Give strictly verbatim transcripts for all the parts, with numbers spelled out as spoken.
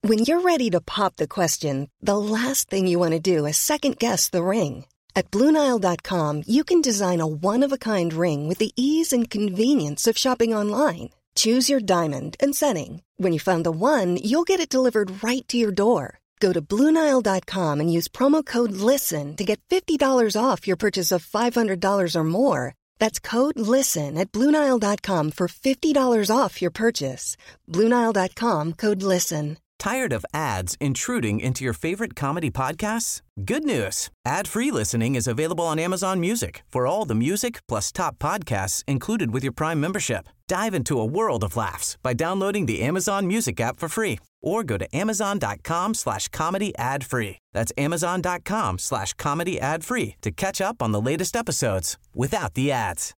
When you're ready to pop the question, the last thing you want to do is second-guess the ring. At Blue Nile dot com, you can design a one-of-a-kind ring with the ease and convenience of shopping online. Choose your diamond and setting. When you find the one, you'll get it delivered right to your door. Go to Blue Nile dot com and use promo code LISTEN to get fifty dollars off your purchase of five hundred dollars or more. That's code LISTEN at Blue Nile dot com for fifty dollars off your purchase. Blue Nile dot com, code LISTEN. Tired of ads intruding into your favorite comedy podcasts? Good news. Ad-free listening is available on Amazon Music for all the music plus top podcasts included with your Prime membership. Dive into a world of laughs by downloading the Amazon Music app for free or go to amazon.com slash comedy ad free. That's amazon.com slash comedy ad free to catch up on the latest episodes without the ads.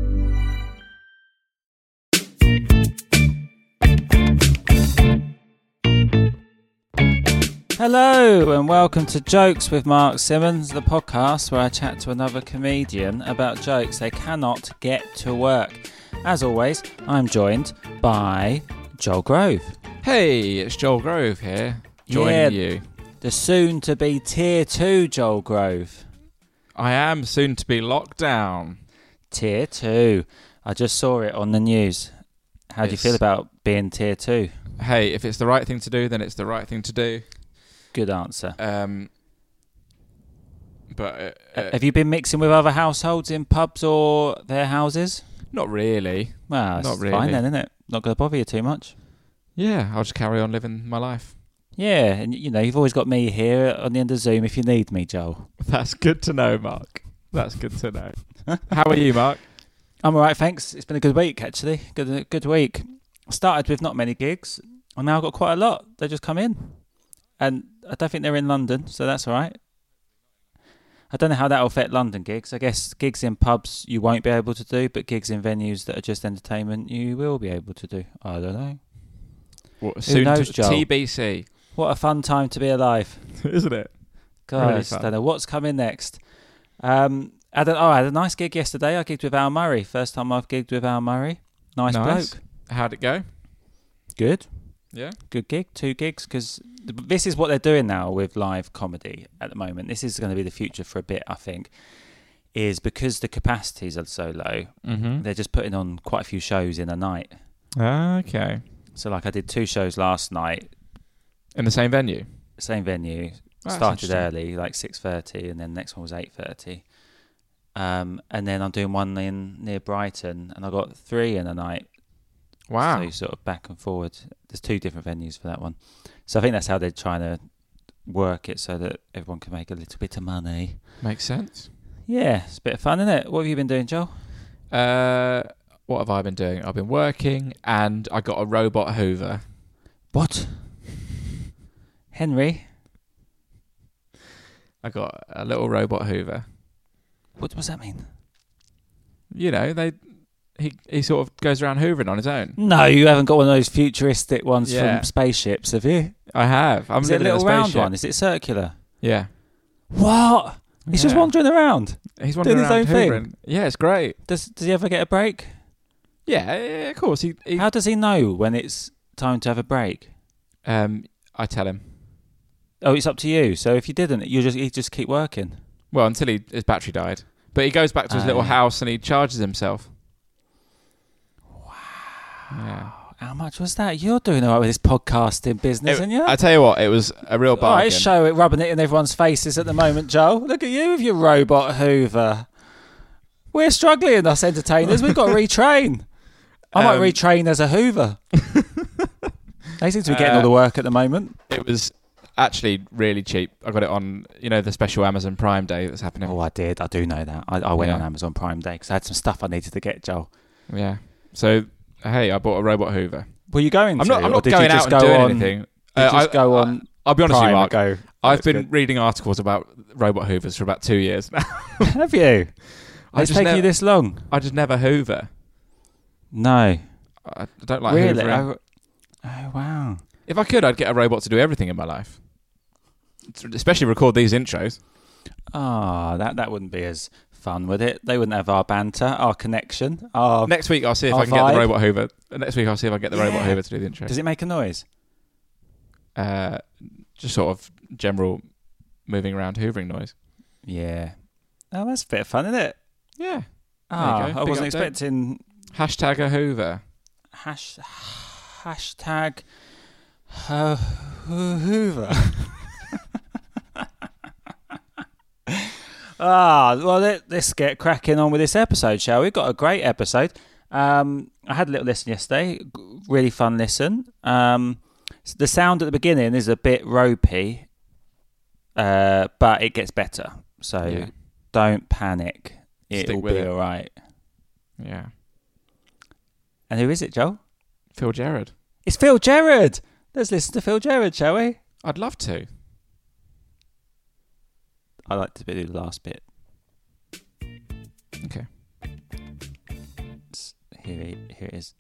Hello and welcome to Jokes with Mark Simmons, the podcast where I chat to another comedian about jokes they cannot get to work. As always, I'm joined by Joel Grove. Hey, it's Joel Grove here, joining yeah, you. The soon-to-be Tier two Joel Grove. I am soon to be locked down. Tier two. I just saw it on the news. How do you feel about being Tier two? Hey, if it's the right thing to do, then it's the right thing to do. Good answer. Um, but uh, uh, Have you been mixing with other households in pubs or their houses? Not really. Well, it's not really. fine then, isn't it? Not going to bother you too much. Yeah, I'll just carry on living my life. Yeah, and you know, you've always got me here on the end of Zoom if you need me, Joel. That's good to know, Mark. That's good to know. How are you, Mark? I'm all right, thanks. It's been a good week, actually. Good good week. I started with not many gigs, and now I've got quite a lot. They just come in. And I don't think they're in London, so that's all right. I don't know how that will affect London gigs. I guess gigs in pubs you won't be able to do, but gigs in venues that are just entertainment you will be able to do. I don't know. What, Who soon knows, to Joel? T B C. What a fun time to be alive. Isn't it? God, Really I just fun. don't know what's coming next. Um, I had a, oh, I had a nice gig yesterday. I gigged with Al Murray. First time I've gigged with Al Murray. Nice, Nice. bloke. How'd it go? Good. Yeah. Good gig. Two gigs, because this is what they're doing now with live comedy at the moment. This is going to be the future for a bit, I think, is because the capacities are so low, Mm-hmm. they're just putting on quite a few shows in a night. Okay. So like I did two shows last night, In the same venue? same venue, That's started interesting. early, like six thirty, and then the next one was eight thirty. Um, and then I'm doing one in near Brighton, and I got three in a night. Wow. So you sort of back and forward. There's two different venues for that one. So I think that's how they're trying to work it so that everyone can make a little bit of money. Makes sense. Yeah, it's a bit of fun, isn't it? What have you been doing, Joel? Uh, what have I been doing? I've been working and I got a robot Hoover. What? Henry? I got a little robot Hoover. What does that mean? You know, they he he sort of goes around hoovering on his own. No, you haven't got one of those futuristic ones Yeah. from spaceships, have you? I have. I'm Is it a living in little round spaceship. one? Is it circular? Yeah. What? He's just Yeah. wandering around. He's wandering doing his around own thing. hoovering. Yeah, it's great. Does Does he ever get a break? Yeah, yeah, of course. He, he How does he know when it's time to have a break? um I tell him. Oh, it's up to you. So if you didn't, you just you just keep working. Well, until he his battery died. But he goes back to his Oh, little yeah. house and he charges himself. Wow. Yeah. How much was that? You're doing all right with this podcasting business, It- aren't you? I tell you what, it was a real All right, bargain. show it, rubbing it in everyone's faces at the moment, Joel. Look at you with your robot Hoover. We're struggling, us entertainers. We've got to retrain. I might Um, retrain as a Hoover. They seem to be getting all the work at the moment. It was actually really cheap. I got it on, you know, the special Amazon Prime Day that's happening. Oh, I did. I do know that. I, I went Yeah. on Amazon Prime Day because I had some stuff I needed to get, Joel. Yeah. So, hey, I bought a robot Hoover. Were you going I'm to? not, I'm or not did going you just out and go doing on, anything. Did you Uh, just I, go I, on I'll be honest with Prime you, Mark. and go, I've "That's been good." reading articles about robot Hoovers for about two years now. Have you? I It's just taken never- you this long? I just never Hoover. No. I don't like Really? hoovering. I, oh, wow. If I could, I'd get a robot to do everything in my life. Especially record these intros. Ah, that, that wouldn't be as fun, would it? They wouldn't have our banter, our connection. Our, Next week, I'll see if our I can get vibe. the robot Hoover. Next week, I'll see if I can get the robot Yeah. Hoover to do the intro. Does it make a noise? uh, just sort of general moving around hoovering noise. Yeah. Oh, that's a bit of fun, isn't it? Yeah. Ah, There you go. I Big wasn't update. expecting Hashtag a Hoover. hash hashtag ho- ho- Hoover. Ah, well, let, let's get cracking on with this episode, shall we? We've got a great episode. Um, I had a little listen yesterday. G- Really fun listen. Um, s- the sound at the beginning is a bit ropey, uh, but it gets better. So Yeah. don't panic. Stick It'll with be it. all right. Yeah. And who is it, Joel? Phil Jarrett. It's Phil Jarrett. Let's listen to Phil Jarrett, shall we? I'd love to. I like to do the last bit. Okay. It's- Here, it- here it is.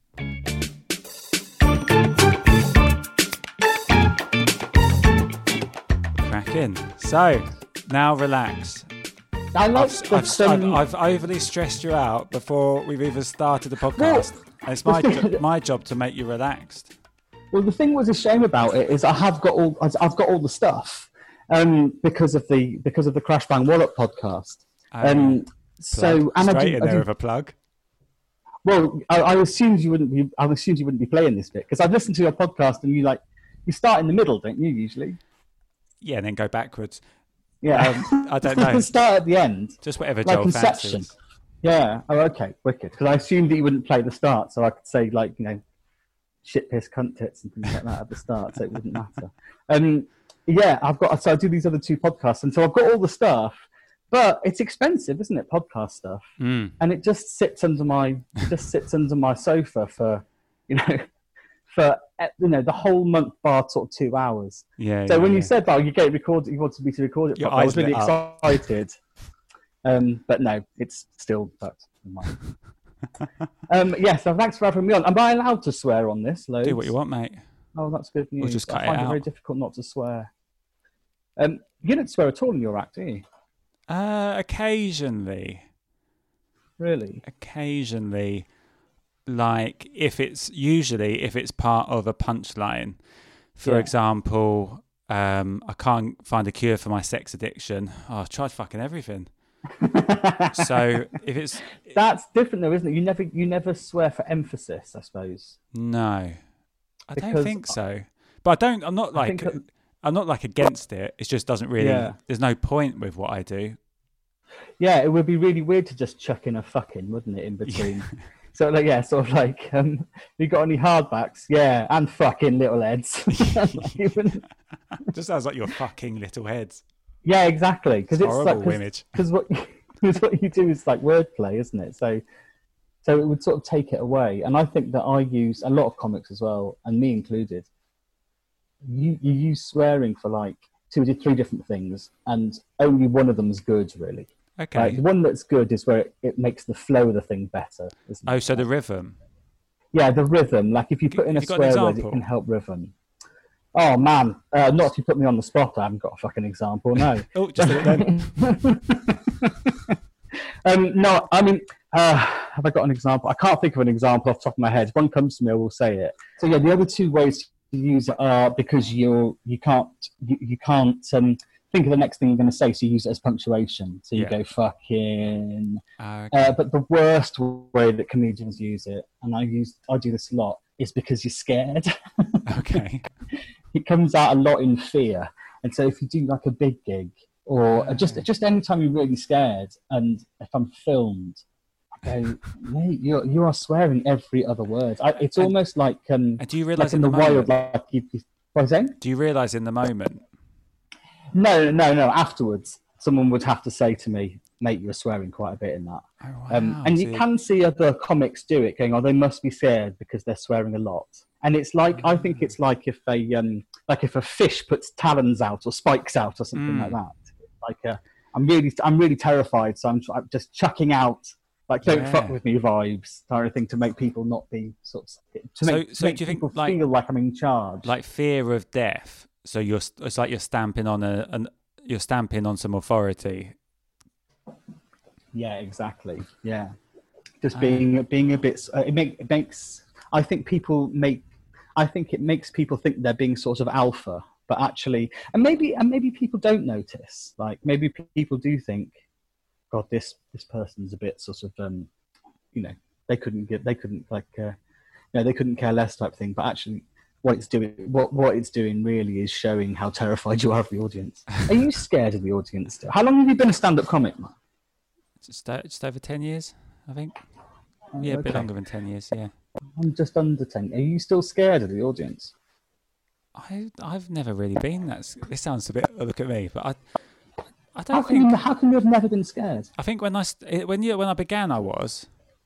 Cracking. So, now relax. I like I've, the I've, some- I've, I've overly stressed you out before we've even started the podcast. And it's my, the thing- jo- my job to make you relaxed. Well, the thing was a shame about it is I have got all I've got all the stuff, um, because of the because of the Crash Bang Wallop podcast. Um, so and I Straight do, in I there do, with a plug. well, I, I assumed you wouldn't be. I assumed you wouldn't be playing this bit because I've listened to your podcast and you like you start in the middle, don't you? Usually, Yeah, and then go backwards. yeah. Um, I don't You know. can start at the end, Just whatever like Joel Inception. fancies. Yeah. Oh, okay. Wicked. Because I assumed that you wouldn't play the start, so I could say like you know, shit, piss, cunt, tits, and things like that at the start, so it wouldn't matter. Um, yeah, I've got. So I do these other two podcasts, and so I've got all the stuff, but it's expensive, isn't it? Podcast stuff, Mm. and it just sits under my it just sits under my sofa for you know for uh, you know the whole month bar sort of two hours. Yeah. So yeah, when you yeah. said that you get it recorded, you wanted me to record it, Your properly, I was eyes really lit up. excited. Um, but no, it's still fucked. um, yeah, so thanks for having me on. Am I allowed to swear on this? Loads? Do what you want, mate. Oh, that's good news. just I cut it find it, out. very difficult not to swear. Um, you don't swear at all in your act, do you? Uh, occasionally. Really? Occasionally. Like, if it's usually if it's part of a punchline. For Yeah. example, um, I can't find a cure for my sex addiction. Oh, I've tried fucking everything. So if it's That's different, though, isn't it? You never, you never swear for emphasis, I suppose. no, I don't Because think so. But I don't. I'm not I like think that- I'm not like against it. It just doesn't really. Yeah. There's no point with what I do. Yeah, it would be really weird to just chuck in a fucking, wouldn't it, in between? So, like, yeah, sort of like, um, you got any hardbacks? Yeah, and fucking little heads. Even- Just sounds like your fucking little heads. yeah, exactly. Because it's Horrible like, image. because what, cause what you do is like wordplay, isn't it? So, so it would sort of take it away. And I think that I use a lot of comics as well, and me included. You you use swearing for like two or three different things, and only one of them is good, really. Okay. Like, the one that's good is where it, it makes the flow of the thing better. Isn't Oh, it? so the rhythm. Yeah, the rhythm. Like if you put in a Have you got an swear word, it example? can help rhythm. Oh man, uh, not if you put me on the spot. I haven't got a fucking example. No. Oh, just a then. um, no, I mean, uh, have I got an example? I can't think of an example off the top of my head. If one comes to me, I will say it. So yeah, the other two ways to use it are because you're you can't you, you can't um, think of the next thing you're going to say, so you use it as punctuation. So you Yeah. go fucking. Ah, okay. Uh, but the worst way that comedians use it, and I use I do this a lot, is because you're scared. Okay. It comes out a lot in fear, and so if you do like a big gig or just just any time you're really scared, and if I'm filmed, I go, mate, you you are swearing every other word. I, it's And- almost like um, And do you like realise in in the the wild, moment? like you. you what was I saying? Do you realise in the moment? No, no, no. Afterwards, someone would have to say to me, "Mate, you're swearing quite a bit in that." Oh, wow. Um, and you so- can see other comics do it, going, "Oh, they must be scared because they're swearing a lot." And it's like I think it's like if a um, like if a fish puts talons out or spikes out or something Mm. like that. Like uh, I'm really I'm really terrified, so I'm, I'm just chucking out like "don't Yeah. fuck with me" vibes, kind of thing, to make people not be sort of to So- make, to so make do you think, people like- feel like I'm in charge. like fear of death. So you're it's like you're stamping on a an you're stamping on some authority. Yeah, exactly. Yeah, just Ah. being being a bit. Uh, it, make, it makes. I think people make. I think it makes people think they're being sort of alpha, but actually, and maybe and maybe people don't notice. Like maybe people do think, God, this this person's a bit sort of, um, you know, they couldn't get, they couldn't like, uh, you know, they couldn't care less type thing. But actually, what it's doing, what what it's doing really is showing how terrified you are of the audience. Are you scared of the audience still? How long have you been a stand-up comic, Mark? Just, just over ten years, I think. Oh, Yeah, a bit okay. longer than ten years, yeah. I'm just under ten. Are you still scared of the audience? I, I've never really been that... s- This sounds a bit... Look at me, but I I How don't can, think... you, how can you have never been scared? I think when I, st- when, you, when I began, I was.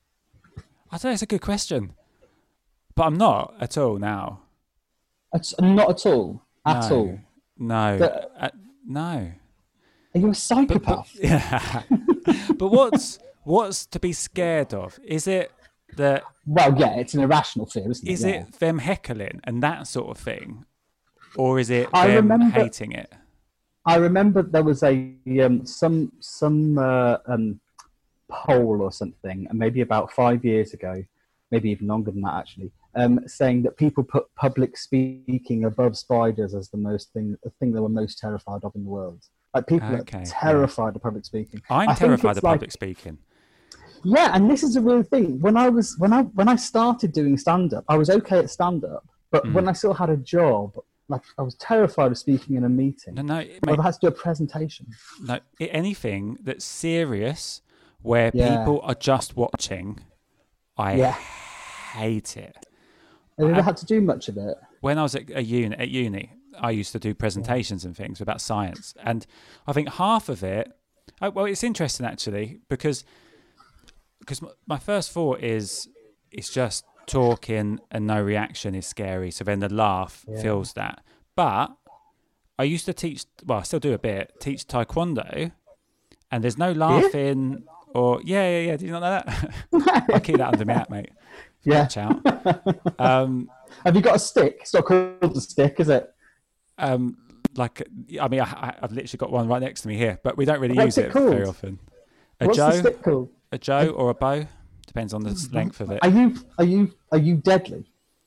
I don't know, it's a good question. But I'm not at all now. It's, not at all. At No. all. No. But- uh, no. Are you a But, psychopath? but, yeah. But what's what's to be scared of? Is it that... Well, yeah, it's an irrational fear, isn't it? Is Yeah. it them heckling and that sort of thing? Or is it I them remember- hating it? I remember there was a um, some some uh, um, poll or something, and maybe about five years ago, maybe even longer than that actually, um, saying that people put public speaking above spiders as the most thing, the thing they were most terrified of in the world. Like people Okay, are yeah. terrified of public speaking. I'm I think terrified it's of like- public speaking. Yeah, and this is a real thing. When I was when I when I started doing stand up, I was okay at stand up, but Mm. when I still had a job, like I was terrified of speaking in a meeting. No, no, Or mate, if I had to do a presentation. no. i- Anything that's serious, where Yeah. people are just watching, I Yeah. hate it. Have you I- ever had to do much of it? When I was at a uni, at uni, I used to do presentations and things about science, and I think half of it. Oh, well, it's interesting actually because because my, my first thought is it's just talking and no reaction is scary. So then the laugh Yeah. fills that. But I used to teach. Well, I still do a bit. Teach taekwondo, and there's no laughing or yeah, yeah, yeah. Did you not know that? I keep that under my hat, mate. Yeah. Watch out. Um, Have you got a stick? It's not called a stick, is it? Um, like, I mean, I, I- I've literally got one right next to me here, but we don't really What's use it it very called? often. A What's the Joe, stick called? a Joe, or a bow, depends on the s- length of it. Are you are you are you deadly?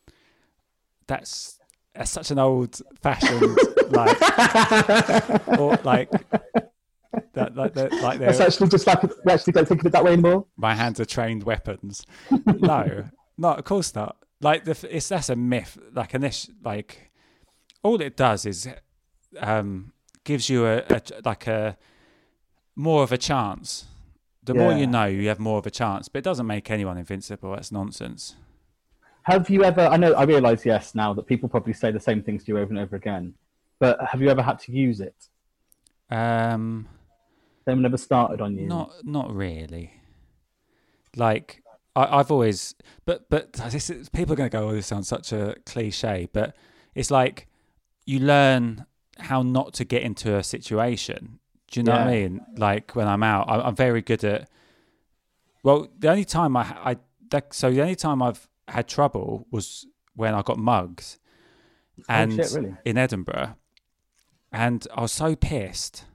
That's that's such an old-fashioned like, or like that, like, that, like It's they're, actually just like we actually don't think of it that way anymore. my hands are trained weapons. No, no, of course not. Like the, f- it's that's a myth. Like an ish, like all it does is um, gives you a, a like a more of a chance. The more Yeah. you know, you have more of a chance. But it doesn't make anyone invincible. That's nonsense. Have you ever? I know. I realise yes now that people probably say the same things to you over and over again. But have you ever had to use it? Um, They've never started on you. not not really. Like I, I've always, but but this is, people are going to go, oh, this sounds such a cliche. But it's like you learn how not to get into a situation. Do you know what I Yeah. mean? Like when I'm out, I, I'm very good at. Well, the only time I, I that, so the only time I've had trouble was when I got mugged, and Oh, shit, really? in Edinburgh, and I was so pissed.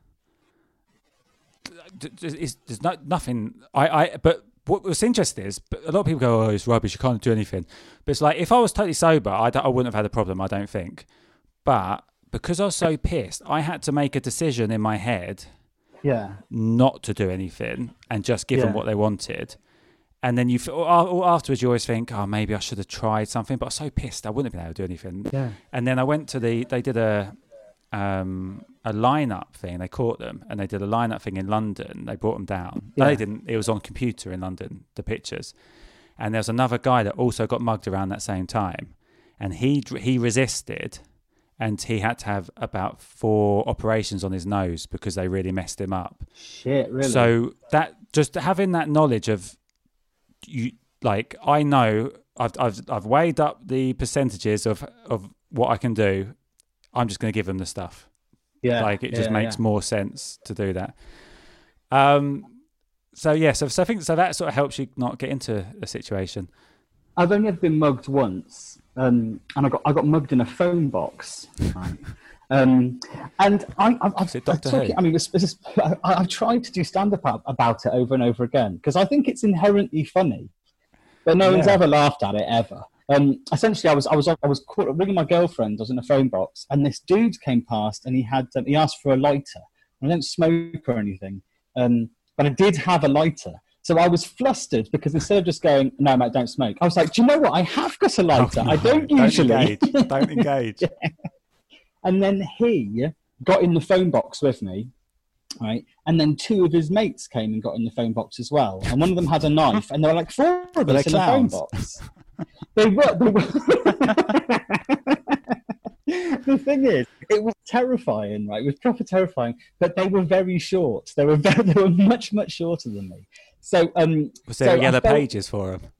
D- d- It's, there's no, nothing. I, I but what was interesting is, but a lot of people go, "Oh, it's rubbish. You can't do anything." But it's like if I was totally sober, I, don't- I wouldn't have had a problem. I don't think. But because I was so pissed, I had to make a decision in my head Yeah. not to do anything and just give them Yeah. what they wanted. And then you f- or or afterwards, you always think, "Oh, maybe I should have tried something." But I was so pissed, I wouldn't have been able to do anything. Yeah. And then I went to the. They did a um, a lineup thing. They caught them, and they did a lineup thing in London. They brought them down. No, Yeah. they didn't. It was on computer in London. The pictures, and there was another guy that also got mugged around that same time, and he dr- he resisted, and he had to have about four operations on his nose because they really messed him up. Shit. Really. So that just having that knowledge of you, like I know I've I've I've weighed up the percentages of of what I can do. I'm just going to give them the stuff. yeah. Like it just yeah, makes yeah. more sense to do that. Um. So yeah. So, so I think so that sort of helps you not get into a situation. I've only ever been mugged once, um, and I got I got mugged in a phone box. Right. Um, and I, I, I've, Is it I'm Doctor talking, Who? I mean, it's, it's, I, I've tried to do stand up about it over and over again because I think it's inherently funny, but no one's Yeah. ever laughed at it ever. Um, essentially, I was I was I was caught, ringing my girlfriend. I was in a phone box, and this dude came past, and he had um, he asked for a lighter. I don't smoke or anything, um, but I did have a lighter. So I was flustered because instead of just going, "No, mate, don't smoke," I was like, "Do you know what? I have got a lighter. Oh, no. I don't Don't usually." engage. Don't engage. Yeah. And then he got in the phone box with me, right? And then two of his mates came and got in the phone box as well. And one of them had a knife, and there were like four of Were us they in the phone clowns? box. They were. They were. The thing is, it was terrifying, right? It was proper terrifying. But they were very short. They were very, they were much, much shorter than me. So, um, Was there so yellow I felt- pages for them?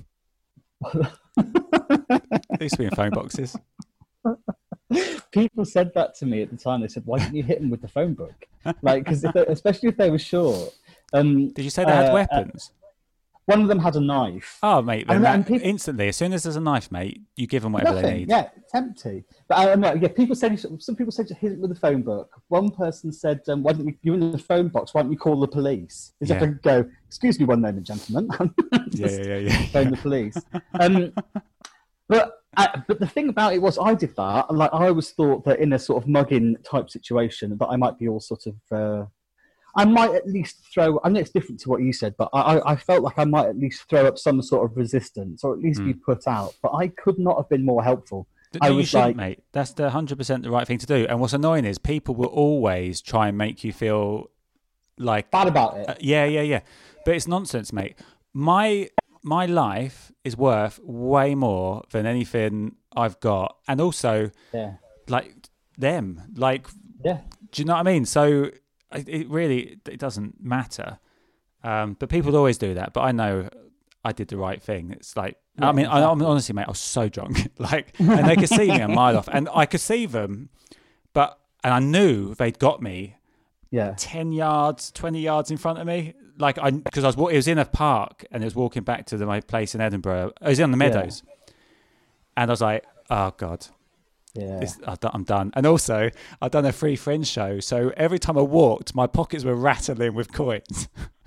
They used to be in phone boxes. People said that to me at the time. They said, "Why didn't you hit them with the phone book?" Like, because especially if they were short. Um, Did you say they had uh, weapons? Uh, one of them had a knife. Oh, mate, then and- that, and people- instantly, as soon as there's a knife, mate, you give them whatever they Nothing. need. Yeah, it's empty. But I know, yeah, people said some people said to hit it with a phone book. One person said, um, "Why don't you? You're in the phone box. Why don't you call the police?" Is Yeah. if I could go, "Excuse me, one moment, gentlemen." Yeah, Just yeah, yeah, yeah. phone the police. Um, but I, but the thing about it was, I did that. And like, I always thought that in a sort of mugging type situation, that I might be all sort of. Uh, I might at least throw. I know it's different to what you said, but I, I, I felt like I might at least throw up some sort of resistance, or at least be put out. But I could not have been more helpful. No, I you was shouldn't, like- mate. That's the one hundred percent the right thing to do. And what's annoying is people will always try and make you feel like... Bad about it. Uh, yeah, yeah, yeah. But it's nonsense, mate. My my life is worth way more than anything I've got. And also, Yeah. like, them. Like, Yeah. do you know what I mean? So it it really it doesn't matter. Um, but people always do that. But I know I did the right thing. It's like, I Yeah, mean, I, I mean, exactly. honestly, mate, I was so drunk. like, and they could see me a mile off. And I could see them, but, and I knew they'd got me Yeah. ten yards, twenty yards in front of me. Like, I, because I was, wa- it was in a park and it was walking back to the, my place in Edinburgh. I was in the Meadows. And I was like, oh, God. Yeah. This, I- I'm done. And also, I'd done a free Friends show, so every time I walked, my pockets were rattling with coins.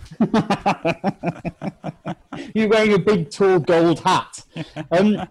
You're wearing a big, tall gold hat. Um,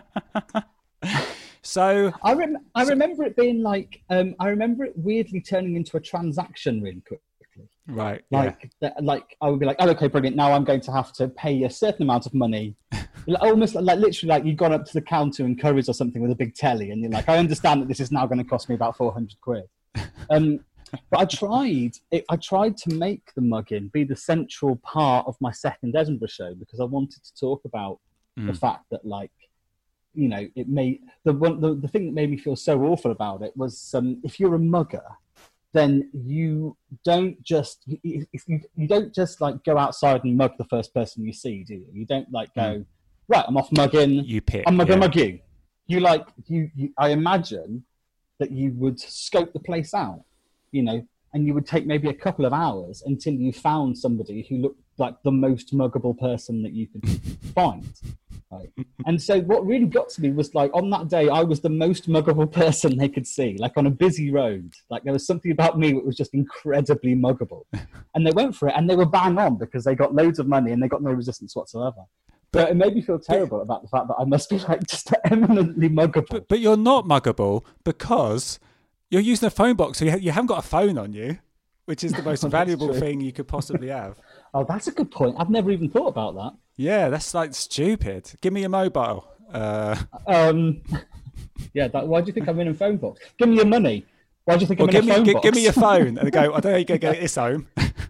So, I, rem- I remember it being like, um, I remember it weirdly turning into a transaction really quickly. right, yeah. Like, that, like I would be like, oh, okay, brilliant. Now I'm going to have to pay a certain amount of money. Like, almost like literally like you've gone up to the counter in Currys or something with a big telly, and you're like, I understand that this is now going to cost me about four hundred quid. Um, but I tried, it, I tried to make the mugging be the central part of my second Edinburgh show because I wanted to talk about the fact that, like, you know, it made the one the, the thing that made me feel so awful about it was um, if you're a mugger, then you don't just you, you, you don't just like go outside and mug the first person you see, do you? You don't like go, Mm. right, I'm off mugging. You pick. I'm gonna yeah. mug you. You like you, you. I imagine that you would scope the place out, you know, and you would take maybe a couple of hours until you found somebody who looked like the most muggable person that you could find. Right. And so what really got to me was like on that day I was the most muggable person they could see, like on a busy road. Like there was something about me that was just incredibly muggable. And they went for it and they were bang on because they got loads of money and they got no resistance whatsoever. But it made me feel terrible about the fact that I must be like just eminently muggable. But, but you're not muggable because you're using a phone box, so you, ha- you haven't got a phone on you, which is the most That's valuable true. thing you could possibly have. Oh, that's a good point. I've never even thought about that. Yeah, that's like stupid. Give me your mobile. Uh, Um, yeah, that, why do you think I'm in a phone box? Give me your money. Why do you think or I'm give in a me phone gi- box? give me your phone, and they go, I don't know how you're going to get this home.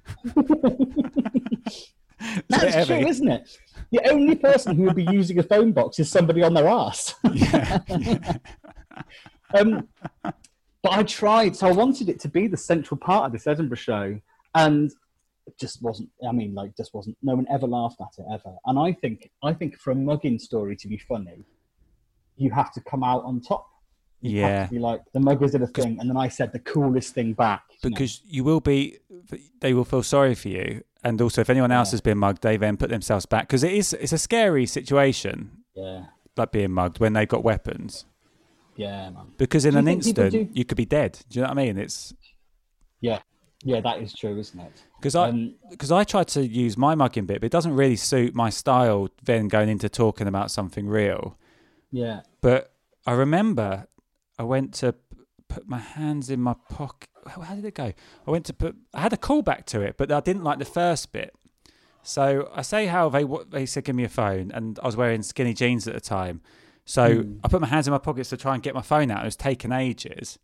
That's bit true, heavy. isn't it? The only person who would be using a phone box is somebody on their ass. Yeah, yeah. Um, but I tried, so I wanted it to be the central part of this Edinburgh show, and it just wasn't. I mean, like, just wasn't. No one ever laughed at it ever. And I think, I think for a mugging story to be funny, you have to come out on top. You Yeah. have to be like the muggers did a thing, and then I said the coolest thing back. you know? Because you will be, they will feel sorry for you. And also, if anyone else Yeah. has been mugged, they then put themselves back. Because it is, it's a scary situation, yeah, like being mugged when they've got weapons. yeah, man. Because in Do you an think people instant, do- you could be dead. Do you know what I mean? It's Yeah, yeah, that is true, isn't it? because I Um, because I tried to use my mugging bit, but it doesn't really suit my style. Then going into talking about something real, Yeah. But I remember I went to p- put my hands in my pocket. How did it go? I went to put. I had a callback to it, but I didn't like the first bit. So I say how they they said give me a phone, and I was wearing skinny jeans at the time. So Mm. I put my hands in my pockets to try and get my phone out. It was taking ages,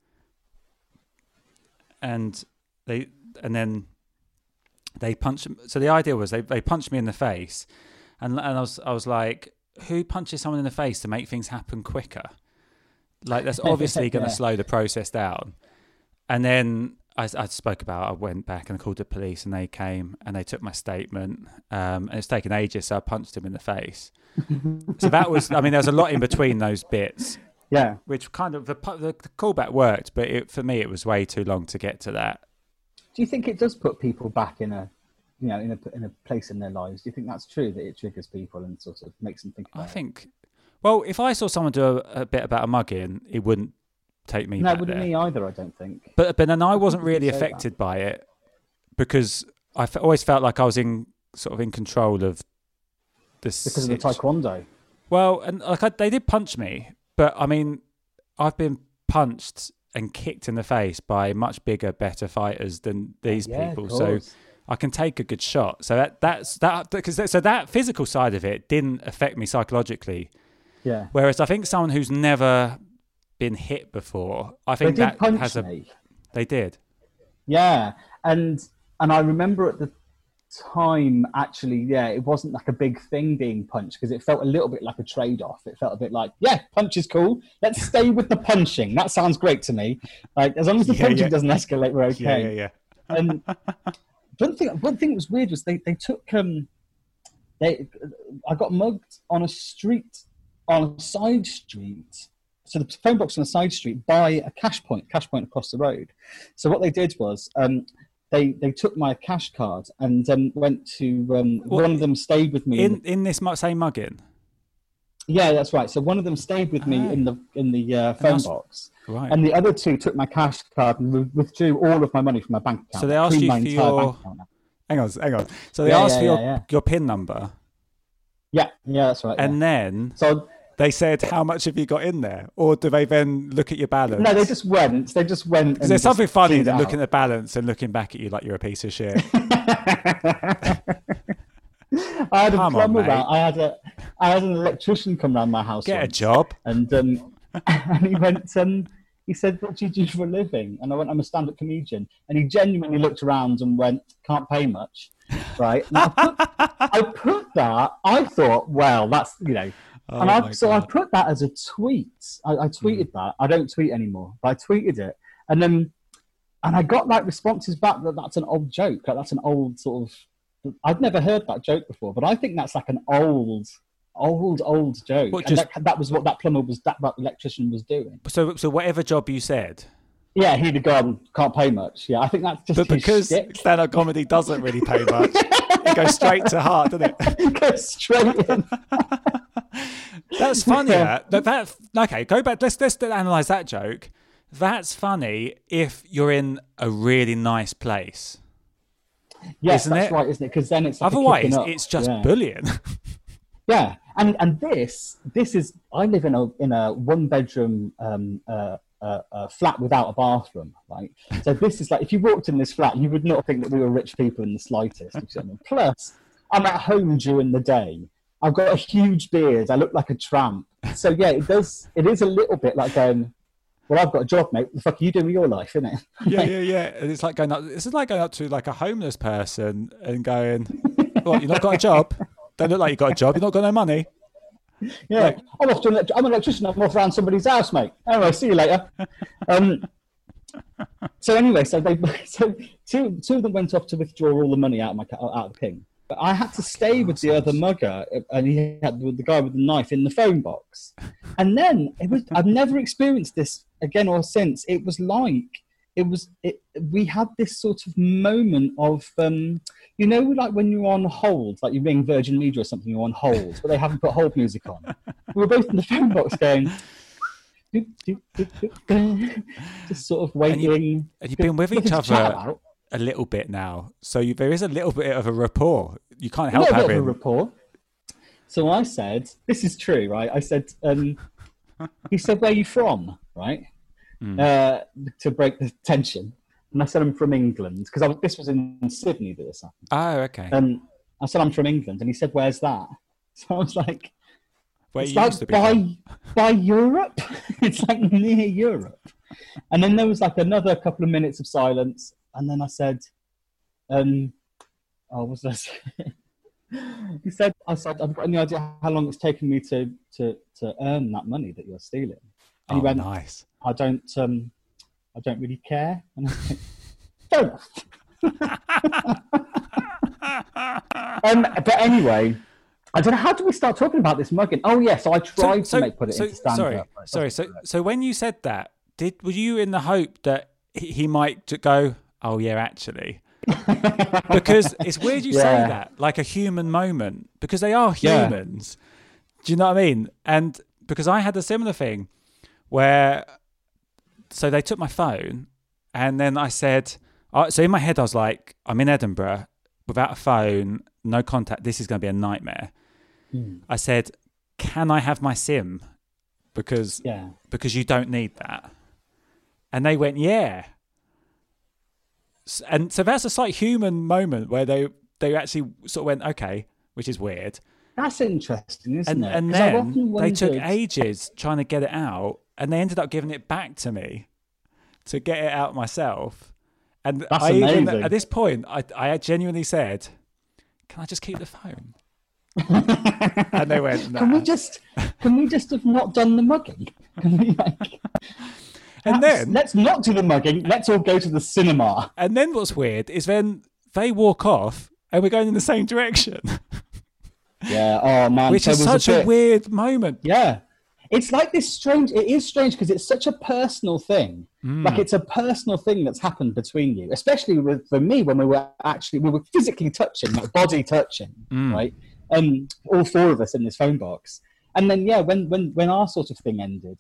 and they and then they punched. So the idea was they, they punched me in the face, and and I was I was like, who punches someone in the face to make things happen quicker? Like that's obviously going to Yeah. slow the process down. And then I, I spoke about. I went back and called the police, and they came and they took my statement. Um, and it's taken ages, so I punched him in the face. So that was. I mean, there's a lot in between those bits, Yeah. which kind of the, the, the callback worked, but it, for me, it was way too long to get to that. Do you think it does put people back in a, you know, in a in a place in their lives? Do you think that's true, that it triggers people and sort of makes them think about I think. Well, if I saw someone do a, a bit about a mugging, it wouldn't take me it? No, back it wouldn't there. me either, I don't think. But but then I wasn't people really say that. affected by it because I f- always felt like I was in sort of in control of this. Because of the taekwondo. Well, and like I, they did punch me, but I mean, I've been punched and kicked in the face by much bigger, better fighters than these Yeah, people. of So course. I can take a good shot. So that that's that because so that physical side of it didn't affect me psychologically. Yeah. Whereas I think someone who's never been hit before, I They think did that punch has a. me. They did. Yeah, and and I remember at the time, actually, yeah, it wasn't like a big thing being punched because it felt a little bit like a trade-off. It felt a bit like, yeah, punch is cool. Let's stay with the punching. That sounds great to me. Like as long as the Yeah, punching yeah. doesn't escalate, we're okay. Yeah, yeah, yeah. And one thing, one thing that was weird was they they took um, they I got mugged on a street, on a side street. So the phone box on a side street by a cash point, cash point across the road. So what they did was um, they they took my cash card and um, went to um, What- one of them stayed with me. In in this mu- same mugging. yeah, that's right. So one of them stayed with me Ah. in the in the uh, phone that's- box, Right. and the other two took my cash card and wi- withdrew all of my money from my bank account. So they asked cleaned you my for entire your- bank account now. hang on, hang on. So they Yeah, asked yeah, for your, yeah, yeah. your PIN number, Yeah, yeah, that's right. and yeah. then So they said, "How much have you got in there?" Or do they then look at your balance? no, they just went. They just went. Because and there's just something funny cleaned than it looking out. at the balance and looking back at you like you're a piece of shit. I had a Come on, plumber mate. round. I had a, I had an electrician come round my house. Get a once, job. And um, and he went. Um, he said, "What do you do for a living?" And I went, "I'm a stand-up comedian." And he genuinely looked around and went, "Can't pay much." Right? And I, put, I put that. I thought, well, that's you know. Oh and my I, so I God. put that as a tweet. I, I tweeted Mm. that. I don't tweet anymore, but I tweeted it, and then and I got like responses back that that's an old joke. Like, that's an old sort of. I'd never heard that joke before, but I think that's like an old, old, old joke. What, and just- that, that was what that plumber was. That, that electrician was doing. So, so whatever job you said, Yeah, he'd have gone. Can't pay much. Yeah, I think that's just. but his because shtick. stand-up comedy doesn't really pay much, it goes straight to heart, doesn't it? Go straight in. That's funny. That, that, that okay. Go back. Let's let's analyze that joke. That's funny if you're in a really nice place. Yes, Isn't that's it? right, isn't it? Because then it's like a Otherwise, kicking up. it's just Yeah. bullying. Yeah, and and this this is I live in a in a one bedroom um, uh, uh, uh, flat without a bathroom, right? So this is like if you walked in this flat, you would not think that we were rich people in the slightest. You see what I mean? Plus, I'm at home during the day. I've got a huge beard. I look like a tramp. So yeah, it does. It is a little bit like going. Well, I've got a job, mate. What the fuck are you doing with your life, isn't it? Yeah, yeah, yeah. And it's like going up. This is like going up to like a homeless person and going, "What? You not got a job? Don't look like you got a job. You not got no money." Yeah, Like- I'm off to an elect- I'm an electrician. I'm off around somebody's house, mate. Anyway, see you later. Um, so anyway, so they so two two of them went off to withdraw all the money out of my ca- out of the ping. But I had to stay with the other mugger, and he had with the guy with the knife in the phone box. And then it was I've never experienced this again or since. It was like it was it, we had this sort of moment of um, you know, like when you're on hold, like you ring Virgin Media or something, you're on hold, but they haven't put hold music on. We were both in the phone box going, doop, doop, doop, doop, doop, just sort of waiting. And you've been with Nothing each to chat other about. a little bit now, so you, there is a little bit of a rapport. You can't A help little bit of a having. rapport. So I said, this is true, right? I said, um, he said, "Where are you from?" Right, mm. uh, to break the tension. And I said, "I'm from England," because this was in Sydney that this happened. Oh, okay. And I said, "I'm from England," and he said, "Where's that?" So I was like, Where "It's you like used to be by from. by Europe. It's like near Europe." And then there was like another couple of minutes of silence, and then I said, "Um, oh, what was this?" He said, "I said I've got any idea how long it's taken me to to to earn that money that you're stealing." And oh, he went, nice. I don't, um, I don't really care. And I went, fair enough. um, but anyway, I don't know, how do we start talking about this mugging? Oh, yeah, so I tried so, to make put it so, into stand-up. Sorry, Right? sorry. So, so when you said that, did were you in the hope that he, he might just go, "Oh, yeah, actually"? Because it's weird you yeah. say that, like a human moment, because they are humans. Yeah. Do you know what I mean? And because I had a similar thing where, so they took my phone, and then I said, uh, so in my head I was like, I'm in Edinburgh without a phone, no contact, this is going to be a nightmare. Hmm. I said, can I have my SIM? Because yeah. because you don't need that. And they went, yeah. And so that's a slight human moment where they they actually sort of went, okay, which is weird. That's interesting, isn't and, it? And then they took ages trying to get it out, and they ended up giving it back to me to get it out myself. And that's I amazing. even, at this point, I, I genuinely said, can I just keep the phone? And they went, nah. Can we just, can we just have not done the mugging? Can we like... And then let's not do the mugging. Let's all go to the cinema. And then what's weird is when they walk off and we're going in the same direction. Yeah. Oh man. Which so is such a, a, a weird moment. Yeah. It's like this strange. It is strange because it's such a personal thing. Mm. Like it's a personal thing that's happened between you, especially with for me when we were actually we were physically touching, like body touching, mm. right? Um, all four of us in this phone box, and then yeah, when when when our sort of thing ended,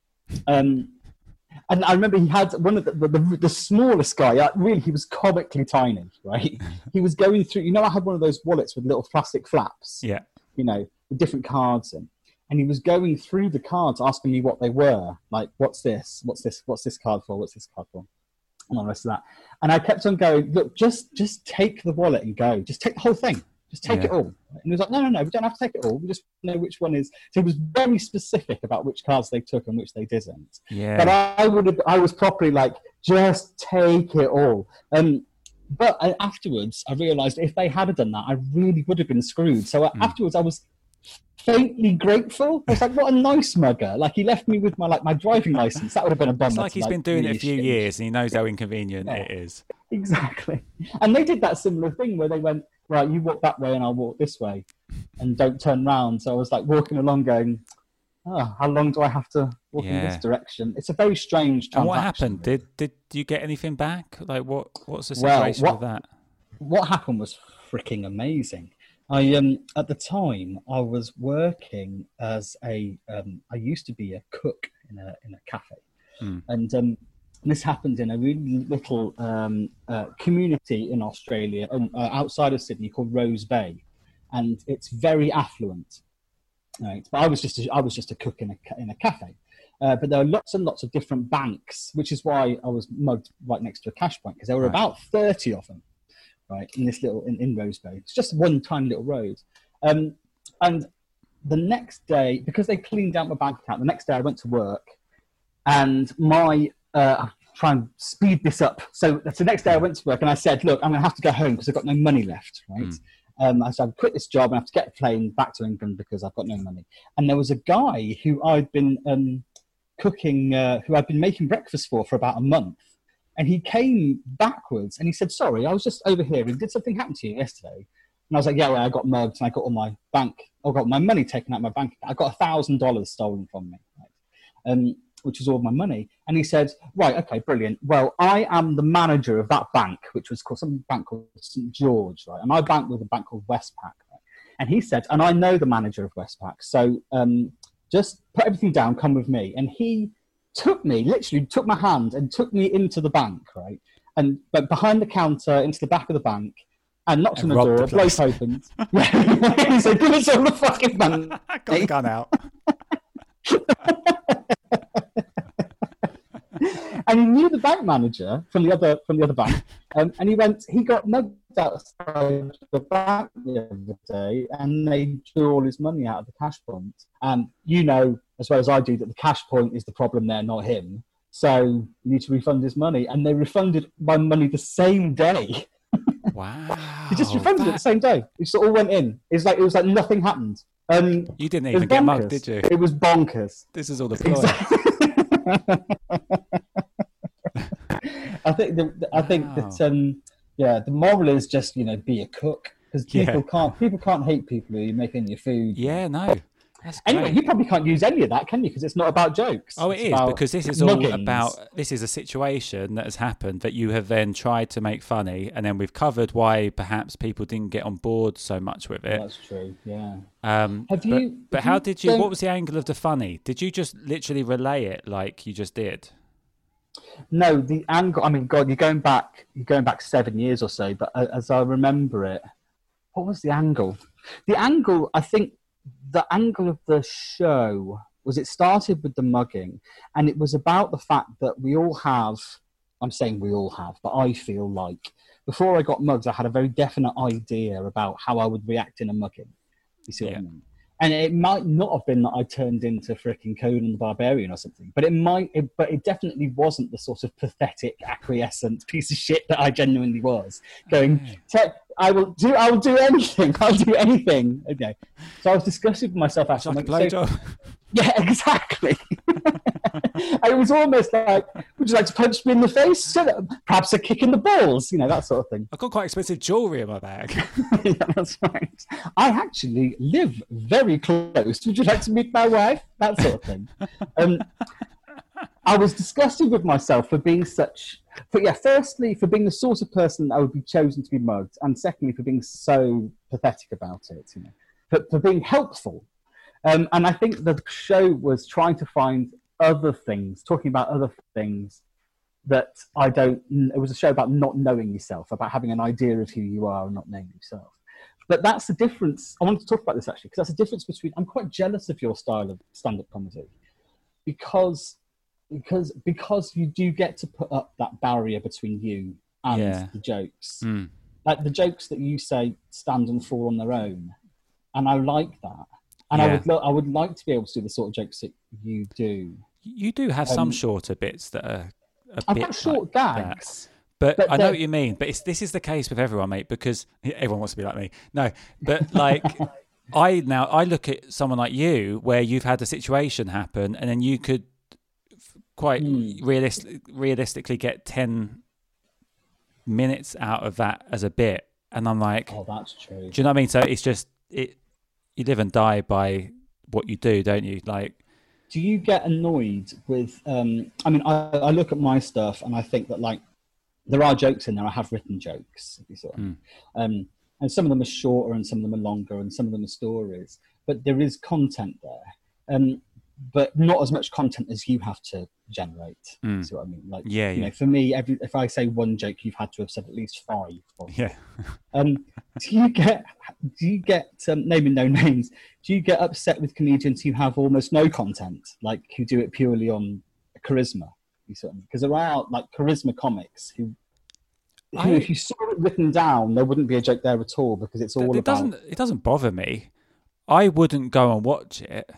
um. And I remember he had one of the, the, the smallest guy, uh, really, he was comically tiny, right? He was going through, you know, I had one of those wallets with little plastic flaps, yeah, you know, with different cards in. And he was going through the cards, asking me what they were. Like, what's this? What's this? What's this card for? What's this card for? And all the rest of that. And I kept on going, look, just just take the wallet and go. Just take the whole thing. Just take yeah. it all. And he was like, no, no, no, we don't have to take it all. We just know which one is. So he was very specific about which cards they took and which they didn't. Yeah. But I would have, I was properly like, just take it all. Um, but I, afterwards, I realised if they had done that, I really would have been screwed. So mm. afterwards, I was faintly grateful. I was like, what a nice mugger. Like, he left me with my like my driving licence. That would have been a bummer. It's like he's like, been doing really it a few shit. years and he knows how inconvenient yeah. it is. Exactly. And they did that similar thing where they went, right, you walk that way and I'll walk this way and don't turn round. So I was like walking along going, oh, how long do I have to walk yeah. in this direction? It's a very strange transaction. And what happened? Did did you get anything back? Like, what what's the situation well, what, with that? What happened was freaking amazing. I um at the time I was working as a um I used to be a cook in a in a cafe, mm. and um this happened in a really little um uh, community in Australia um, uh, outside of Sydney called Rose Bay, and it's very affluent. Right, but I was just a, I was just a cook in a in a cafe, uh, but there are lots and lots of different banks, which is why I was mugged right next to a cash point because there were right. about thirty of them. Right, in this little, in, in Rose Bay. It's just one tiny little road. Um, and the next day, because they cleaned out my bank account, the next day I went to work and my, uh, I'll try and speed this up. So the next day I went to work and I said, look, I'm going to have to go home because I've got no money left, right? Mm. Um, I said, I've quit this job and I have to get a plane back to England because I've got no money. And there was a guy who I'd been um, cooking, uh, who I'd been making breakfast for for about a month. And he came backwards and he said, sorry, I was just over here. And did something happen to you yesterday? And I was like, yeah, well, I got mugged and I got all my bank, I got my money taken out of my bank account. I got a thousand dollars stolen from me, right? um, which was all my money. And he said, right, okay, brilliant. Well, I am the manager of that bank, which was called some bank called Saint George, right? And I banked with a bank called Westpac, right? And he said, and I know the manager of Westpac. So um, just put everything down, come with me. And he took me, literally took my hand and took me into the bank, right? And but behind the counter, into the back of the bank, and knocked and on the door, the bloke opened. He said, give us all the fucking money. Got the gun out. And he knew the bank manager from the other from the other bank, um, and he went. He got mugged outside the bank the other day, and they drew all his money out of the cash point. And you know as well as I do that the cash point is the problem there, not him. So you need to refund his money, and they refunded my money the same day. Wow! They just refunded that... it the same day. It just all went in. It was like it was like nothing happened. Um, you didn't even get mugged, did you? It was bonkers. This is all the ploy. I think the, I think wow. that um, yeah, the moral is just, you know, be a cook, because people yeah. can't people can't hate people who are making your food. Yeah, no. That's anyway, great. You probably can't use any of that, can you? Because it's not about jokes. Oh, it it's is, because this is all muggings. about, this is a situation that has happened that you have then tried to make funny, and then we've covered why perhaps people didn't get on board so much with it. Oh, that's true, yeah. Um, have but, you? But have how you did you, don't... what was the angle of the funny? Did you just literally relay it like you just did? No, the angle, I mean, God, you're going back, you're going back seven years or so, but as I remember it, what was the angle? The angle, I think, the angle of the show was it started with the mugging, and it was about the fact that we all have, I'm saying we all have, but I feel like before I got mugged, I had a very definite idea about how I would react in a mugging. You see what yeah. I mean? And it might not have been that I turned into fricking Conan the Barbarian or something, but it might, it, but it definitely wasn't the sort of pathetic, acquiescent piece of shit that I genuinely was. Going, okay. I will do, I will do anything, I'll do anything. Okay. So I was discussing with myself after. Like like, so, yeah, exactly. It was almost like, would you like to punch me in the face? Perhaps a kick in the balls, you know, that sort of thing. I've got quite expensive jewellery in my bag. Yeah, that's right. I actually live very close. Would you like to meet my wife? That sort of thing. Um, I was disgusted with myself for being such, but yeah, firstly, for being the sort of person that I would be chosen to be mugged, and secondly, for being so pathetic about it, you know, but for being helpful. Um, and I think the show was trying to find other things, talking about other things that I don't, it was a show about not knowing yourself, about having an idea of who you are and not knowing yourself. But that's the difference. I wanted to talk about this actually, because that's the difference between, I'm quite jealous of your style of stand-up comedy, because because because you do get to put up that barrier between you and yeah. the jokes. Mm. Like the jokes that you say stand and fall on their own. And I like that. And yeah. I would lo- I would like to be able to do the sort of jokes that you do. You do have um, some shorter bits that are a I've bit got short like gags. That. But, but I know what you mean. But it's, this is the case with everyone, mate, because everyone wants to be like me. No, but like I now I look at someone like you where you've had a situation happen, and then you could quite mm. realist, realistically get ten minutes out of that as a bit, and I'm like, oh, that's true. Do you know what I mean? So it's just it. You live and die by what you do, don't you? Like, do you get annoyed with? Um, I mean, I, I look at my stuff and I think that like there are jokes in there. I have written jokes, if you saw. Mm. Um, and some of them are shorter, and some of them are longer, and some of them are stories. But there is content there, um, but not as much content as you have to generate. Mm. See what I mean? Like, yeah, you yeah. know, for me, every if I say one joke, you've had to have said at least five. Probably. Yeah. um, do you get? Do you get? Um, naming no names. Do you get upset with comedians who have almost no content, like who do it purely on charisma? You sort of, because there are like charisma comics who. Who, I, if you saw it written down, there wouldn't be a joke there at all, because it's all it about. Doesn't, it doesn't bother me. I wouldn't go and watch it,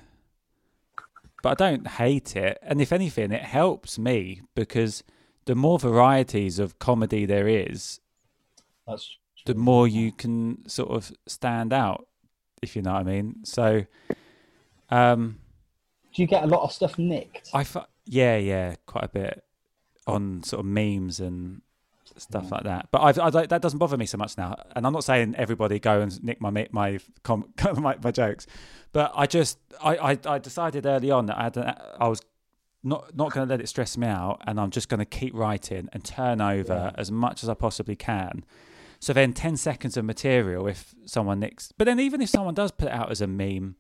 but I don't hate it. And if anything, it helps me, because the more varieties of comedy there is, That's the more you can sort of stand out, if you know what I mean. So, um, do you get a lot of stuff nicked? I yeah, yeah, quite a bit on sort of memes and stuff yeah. like that. But I've, I don't, that doesn't bother me so much now. And I'm not saying everybody go and nick my my my, my, my jokes, but I just I, I, I decided early on that I had an, I was not not going to let it stress me out, and I'm just going to keep writing and turn over yeah. as much as I possibly can. So then ten seconds of material if someone nicks. But then even if someone does put it out as a meme,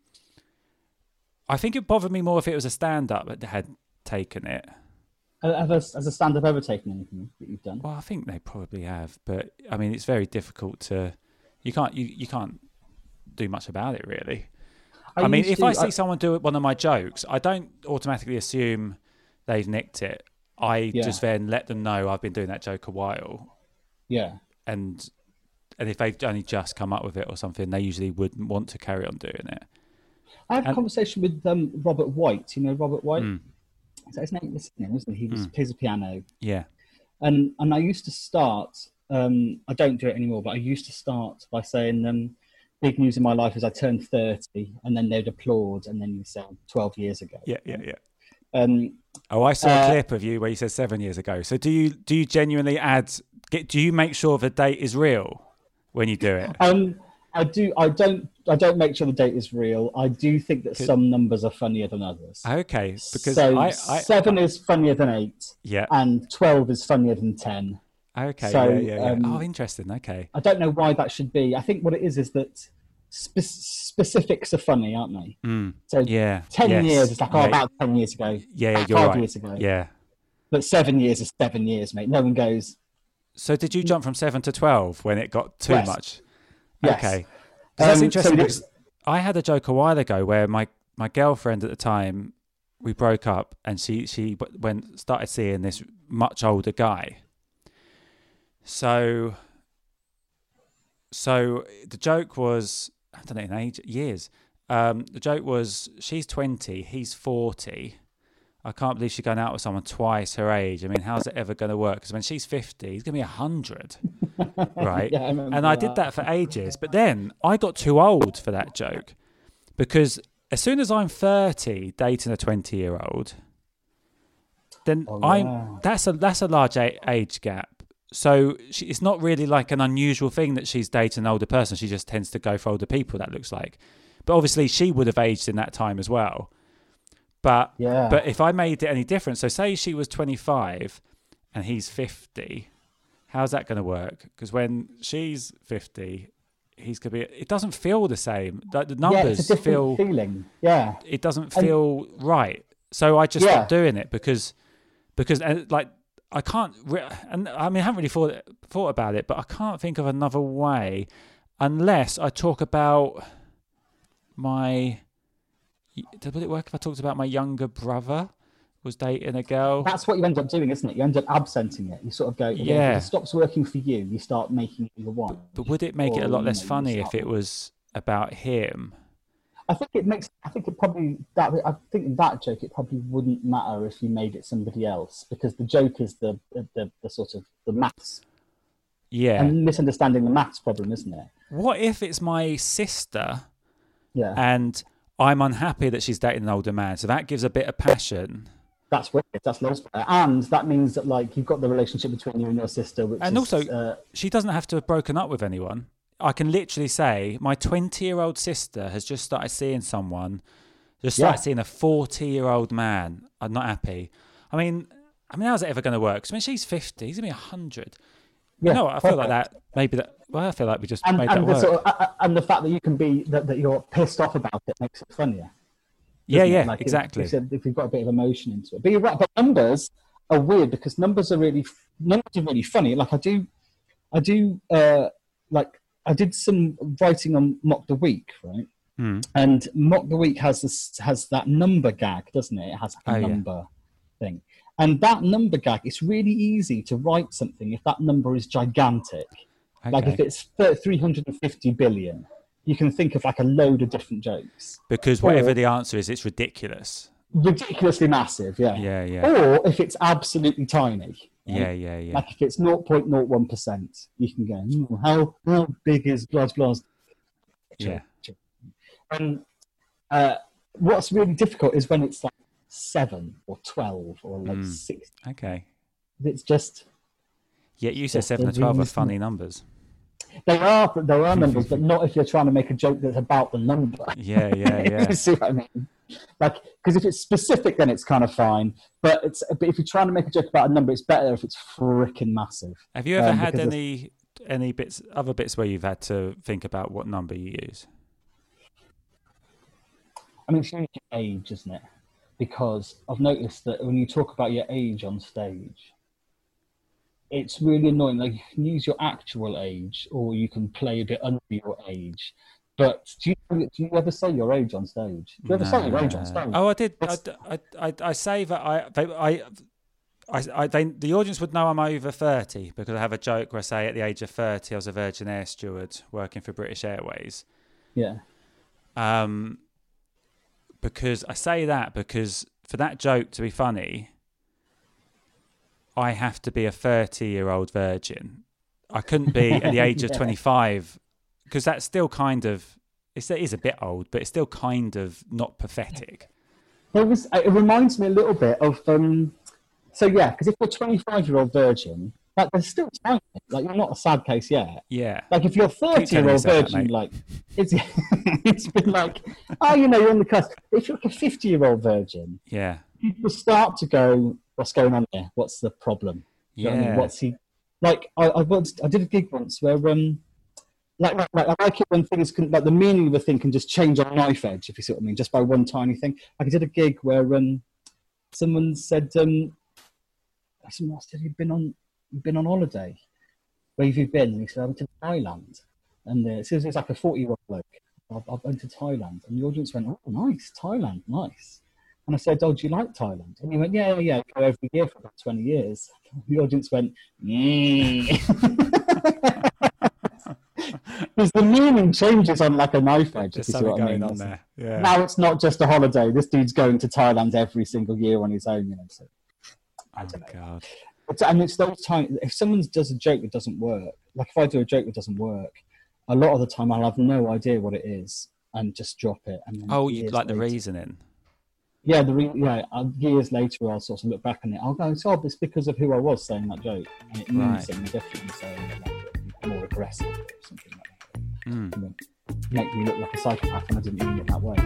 I think it bothered me more if it was a stand-up that had taken it. Have a, has a stand-up ever taken anything that you've done? Well, I think they probably have, but I mean, it's very difficult to. You can't you, you can't do much about it, really. I, I mean, used if to- I see someone do one of my jokes, I don't automatically assume they've nicked it. I Yeah. just then let them know I've been doing that joke a while, yeah. and and if they've only just come up with it or something, they usually wouldn't want to carry on doing it. I had a And- conversation with um, Robert White. You know Robert White? Mm. Is that his name? That's his name, isn't he? He was, Mm. plays the piano. Yeah. And and I used to start, um, I don't do it anymore, but I used to start by saying, um, big news in my life is I turned thirty, and then they'd applaud, and then you say twelve years ago. Yeah, yeah, yeah. Um, Oh, I saw Uh, a clip of you where you said seven years ago. So do you do you genuinely add? Get, do you make sure the date is real when you do it? um, I do. I don't. I don't make sure the date is real. I do think that Could- some numbers are funnier than others. Okay, because so I, I seven is funnier than eight, yeah. and twelve is funnier than ten. Okay, so, yeah, yeah, yeah. um, oh, interesting. Okay. I don't know why that should be. I think what it is is that spe- specifics are funny, aren't they? Mm. So Yeah. ten yes. years is like, oh, yeah. about ten years ago. Yeah, about you're five right. years ago. Yeah. But seven years is seven years, mate. No one goes, So did you jump from seven to twelve when it got too Yes. much? Yes. Okay. 'Cause that's Um, interesting so because this- I had a joke a while ago where my, my girlfriend at the time, we broke up and she, she w- went started seeing this much older guy. So so the joke was, I don't know, in age, years. Um, the joke was she's twenty, he's forty. I can't believe she's going out with someone twice her age. I mean, how's it ever going to work? Because when she's fifty, he's going to be one hundred, right? Yeah, I remember and I that. did that for ages. But then I got too old for that joke because as soon as I'm thirty dating a twenty-year-old, then Oh, I'm yeah. that's a that's a large a- age gap. So she, it's not really like an unusual thing that she's dating an older person. She just tends to go for older people, that looks like. But obviously she would have aged in that time as well. But Yeah. but if I made it any different, so say she was twenty-five and he's fifty, how's that going to work? Because when she's fifty, he's going to be. It doesn't feel the same. Like the yeah, numbers it's a different feel. feeling. Yeah. It doesn't And- feel right. So I just Yeah. stopped doing it because because and like I can't. Re- and I mean I haven't really thought thought about it, but I can't think of another way unless I talk about my. Would it work if I talked about my younger brother was dating a girl? That's what you end up doing, isn't it? You end up absenting it. You sort of go, okay, Yeah. if it stops working for you, you start making it your one. But would it make it a Or, lot you less know, you funny if start- it was about him? I think it makes. I think it probably that. I think in that joke, it probably wouldn't matter if you made it somebody else because the joke is the the, the, the sort of the maths Yeah. and misunderstanding the maths problem, isn't it? What if it's my sister Yeah, and I'm unhappy that she's dating an older man? So that gives a bit of passion. that's wicked. That's loads better. And that means that like you've got the relationship between you and your sister, which And is, also, uh, she doesn't have to have broken up with anyone. I can literally say my twenty-year-old sister has just started seeing someone, just started Yeah. seeing a forty-year-old man. I'm not happy. I mean, I mean, how's it ever going to work? Because when she's fifty, he's going to be one hundred. yeah, you know what? I feel perfect. like that. Maybe that. Well, I feel like we just And, made that and the work. sort of, uh, uh, and the fact that you can be that, that you're pissed off about it makes it funnier. yeah, doesn't it? yeah, Like, if- exactly. If, if you've got a bit of emotion into it, but you're right. But numbers are weird because numbers are really numbers are really funny. Like I do, I do, uh, like I did some writing on Mock the Week, right? Mm. And Mock the Week has this has that number gag, doesn't it? It has a Oh, yeah. number thing, and that number gag. It's really easy to write something if that number is gigantic. Like Okay. if it's three hundred fifty billion, you can think of like a load of different jokes. Because whatever or- the answer is, it's ridiculous. Ridiculously massive, yeah. Yeah, yeah, Or if it's absolutely tiny. right? yeah, yeah, yeah. Like if it's zero point zero one percent, you can go, "Hmm, how how big is blah blah? Yeah. And uh, what's really difficult is when it's like seven or twelve or like Mm. six. Okay. It's just Yeah, you said Just seven the or twelve are reason- funny numbers. they are there are numbers, but not if you're trying to make a joke that's about the number. Yeah, yeah, yeah. You see what I mean? Like, because if it's specific, then it's kind of fine. But it's but if you're trying to make a joke about a number, it's better if it's freaking massive. Have you ever Um, had because of- any any bits, other bits where you've had to think about what number you use? I mean, it's usually age, isn't it? Because I've noticed that when you talk about your age on stage, it's really annoying. Like you can use your actual age, or you can play a bit under your age. But do you do you ever say your age on stage? Do you ever say your age on stage? Oh, I did. I, It's- I, I, I say that I, they, I, I, I they, the audience would know I'm over thirty because I have a joke where I say at the age of thirty I was a Virgin Air steward working for British Airways. Yeah. Um, because I say that because for that joke to be funny, I have to be a thirty-year-old virgin. I couldn't be at the age of Yeah. twenty-five because that's still kind of, it's, it is a bit old, but it's still kind of not pathetic. It was. It reminds me a little bit of. Um, so yeah, because if you're a twenty-five-year-old virgin, like there's still time. Like you're not a sad case yet. Yeah. Like if you're a thirty-year-old yourself that, virgin, mate. like it's it's been like, oh, you know, you're on the cusp. If you're like a fifty-year-old virgin, Yeah. people start to go, "What's going on here? What's the problem? Do you know what I mean? Yeah. What's he like?" I, I once I did a gig once where um. Like, like, like, I like it when things can, like the meaning of a thing can just change on a knife edge, if you see what I mean, just by one tiny thing. Like I did a gig where um, someone said, um, someone else said, you've been on, you've been on holiday. Where have you been? And he said, I went to Thailand. And uh, so it was like a forty-year-old bloke. I, I went to Thailand. And the audience went, oh, nice, Thailand, nice. And I said, oh, do you like Thailand? And he went, yeah, yeah, I go every year for about twenty years. The audience went, mm. Because the meaning changes on like a knife edge. There's if you see something what I going mean. on there. Yeah. Now it's not just a holiday. This dude's going to Thailand every single year on his own. You know, so I Oh, don't know. God. It's, and it's those times. If someone does a joke that doesn't work, like if I do a joke that doesn't work, a lot of the time I'll have no idea what it is and just drop it. And then Oh, you years like the later- reasoning? Yeah, the re- yeah. Uh, years later, I'll sort of look back on it. I'll go, "Oh, it's because of who I was saying that joke, and it means Right. something different, so like more aggressive or something like that." Mm. And then make me look like a psychopath, and I didn't mean it that way.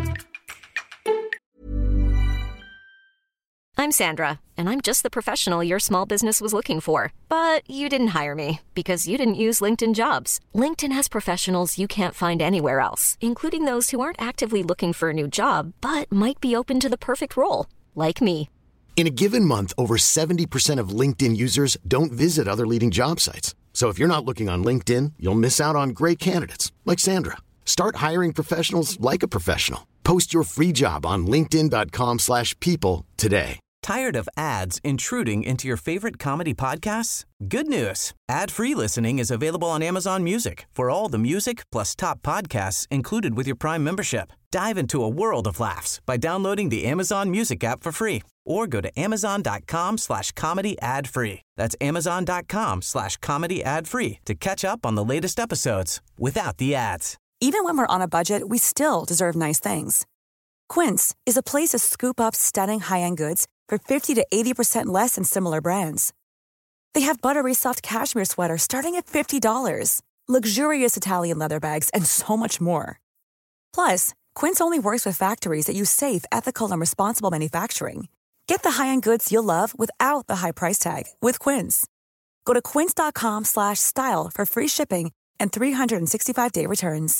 I'm Sandra, and I'm just the professional your small business was looking for. But you didn't hire me because you didn't use LinkedIn Jobs. LinkedIn has professionals you can't find anywhere else, including those who aren't actively looking for a new job, but might be open to the perfect role, like me. In a given month, over seventy percent of LinkedIn users don't visit other leading job sites. So if you're not looking on LinkedIn, you'll miss out on great candidates like Sandra. Start hiring professionals like a professional. Post your free job on linkedin dot com slash people today. Tired of ads intruding into your favorite comedy podcasts? Good news. Ad-free listening is available on Amazon Music for all the music plus top podcasts included with your Prime membership. Dive into a world of laughs by downloading the Amazon Music app for free or go to amazon.com slash comedy ad free. That's amazon.com slash comedy ad free to catch up on the latest episodes without the ads. Even when we're on a budget, we still deserve nice things. Quince is a place to scoop up stunning high-end goods for fifty to eighty percent less than similar brands. They have buttery soft cashmere sweaters starting at fifty dollars, luxurious Italian leather bags, and so much more. Plus, Quince only works with factories that use safe, ethical, and responsible manufacturing. Get the high-end goods you'll love without the high price tag with Quince. Go to quince.com slash style for free shipping and three sixty-five day returns.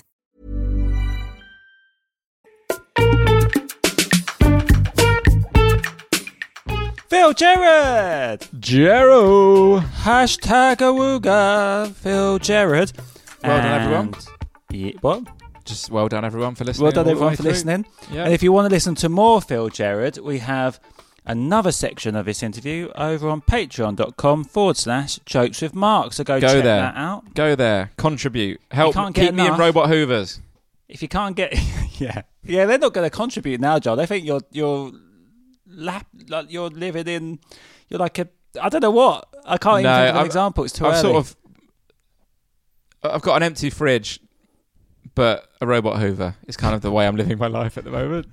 Phil Jarrett! Jero. Hashtag awooga, Phil Jarrett. Well done, everyone. And- Yeah, what? Just well done, everyone, for listening. Well done, all the everyone, way for through. listening. Yeah. And if you want to listen to more Phil Jarrett, we have another section of this interview over on patreon.com forward slash jokes with Mark. So go, Go check there. that out. Go there, contribute, help can't keep get me in enough. Robot Hoovers. If you can't get, yeah, yeah, they're not going to contribute now, Joel. They think you're you're lap, like you're living in, you're like a, I don't know what. I can't even No, think of an I've- example. It's too I've early. sort of, I've got an empty fridge, but a robot Hoover is kind of the way I'm living my life at the moment.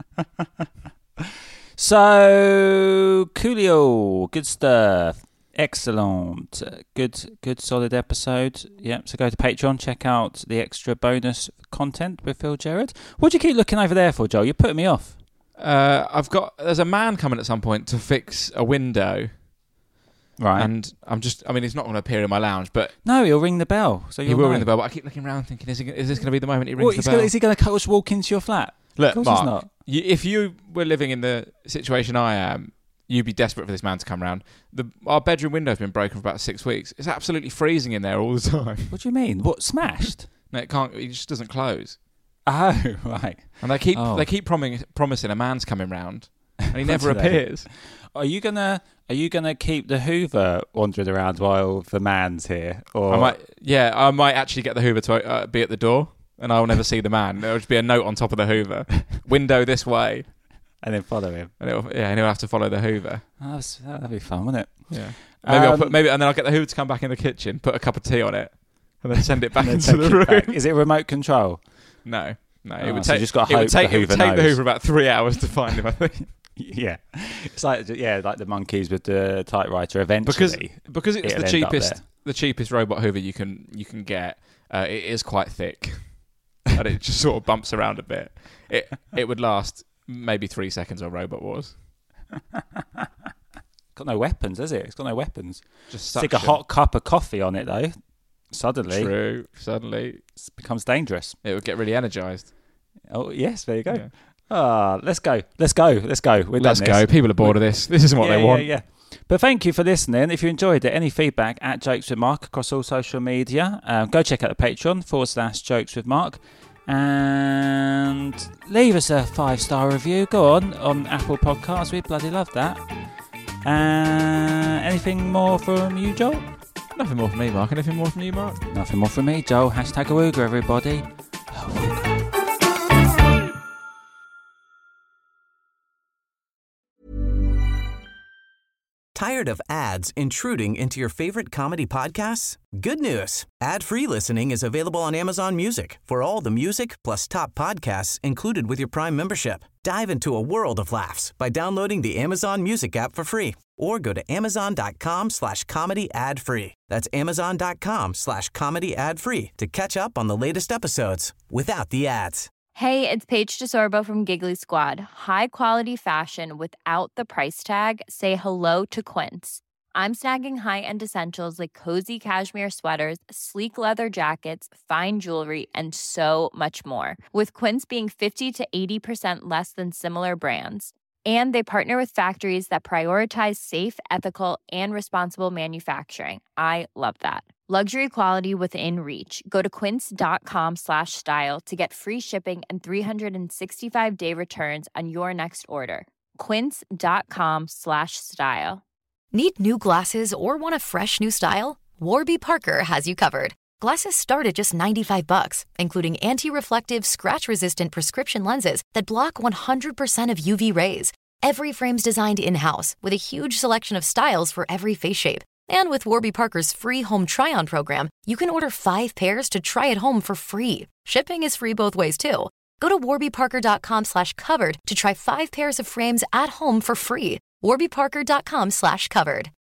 So, Coolio, good stuff. Excellent. Uh, Good, good, solid episode. Yep. So go to Patreon, check out the extra bonus content with Phil Jarrett. What do you keep looking over there for, Joel? You're putting me off. Uh, I've got, there's a man coming at some point to fix a window. Right. And I'm just, I mean, he's not going to appear in my lounge, but No, he'll ring the bell. So he you'll will know. ring the bell. But I keep looking around thinking, is, he, is this going to be the moment he rings What, the he's bell? gonna, is he going to just walk into your flat? Look, Of course Mark, he's not. You, if you were living in the situation I am, you'd be desperate for this man to come round. The, our bedroom window's been broken for about six weeks. It's absolutely freezing in there all the time. What do you mean? What, smashed? No, it can't. It just doesn't close. Oh, right. And they keep Oh. they keep prom- promising a man's coming round, and he never Do they? appears. Are you gonna Are you gonna keep the Hoover wandering around while the man's here? Or I might, yeah, I might actually get the Hoover to uh, be at the door, and I'll never see the man. There'll just be a note on top of the Hoover, window this way, and then follow him? and it'll, yeah, and he'll have to follow the Hoover. Oh, that's, that'd be fun, wouldn't it? Yeah, maybe I'll Um, put maybe, and then I'll get the Hoover to come back in the kitchen, put a cup of tea on it, and then send it back And then into take the it room. back. Is it remote control? No, no, it Oh, would so take. you just gotta it would hope take. the It would Hoover take the knows. Hoover about three hours to find him. I think. Yeah, it's like yeah, like the monkeys with the typewriter. Eventually, because because it's it'll the end up cheapest there. the cheapest robot Hoover you can you can get. Uh, it is quite thick, and it just sort of bumps around a bit. It it would last maybe three seconds on Robot Wars. Got no weapons, has it? It's got no weapons. Just Stick a suction. hot cup of coffee on it though. Suddenly, True. Suddenly, it becomes dangerous. it would get really energized. Oh yes, there you go. Yeah. Ah, let's go, let's go, let's go. We're Let's done go. this. People are bored of this. This isn't what yeah, they want. Yeah, yeah. But thank you for listening. If you enjoyed it, any feedback at Jokes with Mark across all social media. Um, go check out the Patreon forward slash Jokes with Mark, and leave us a five star review. Go on on Apple Podcasts. We bloody love that. Uh, anything more from you, Joel? Nothing more from me, Mark. Anything more from you, Mark? Nothing more from me, Joel. Hashtag Awooga, everybody. Awooga. Tired of ads intruding into your favorite comedy podcasts? Good news. Ad-free listening is available on Amazon Music for all the music plus top podcasts included with your Prime membership. Dive into a world of laughs by downloading the Amazon Music app for free or go to amazon.com slash comedy ad free. That's amazon.com slash comedy ad free to catch up on the latest episodes without the ads. Hey, it's Paige DeSorbo from Giggly Squad. High quality fashion without the price tag. Say hello to Quince. I'm snagging high-end essentials like cozy cashmere sweaters, sleek leather jackets, fine jewelry, and so much more. With Quince being fifty to eighty percent less than similar brands. And they partner with factories that prioritize safe, ethical, and responsible manufacturing. I love that. Luxury quality within reach. Go to quince.com slash style to get free shipping and three sixty-five day returns on your next order. Quince.com slash style. Need new glasses or want a fresh new style? Warby Parker has you covered. Glasses start at just ninety-five bucks, including anti-reflective, scratch-resistant prescription lenses that block one hundred percent of U V rays. Every frame's designed in-house with a huge selection of styles for every face shape. And with Warby Parker's free home try-on program, you can order five pairs to try at home for free. Shipping is free both ways, too. Go to warbyparker.com slash covered to try five pairs of frames at home for free. warbyparker.com slash covered.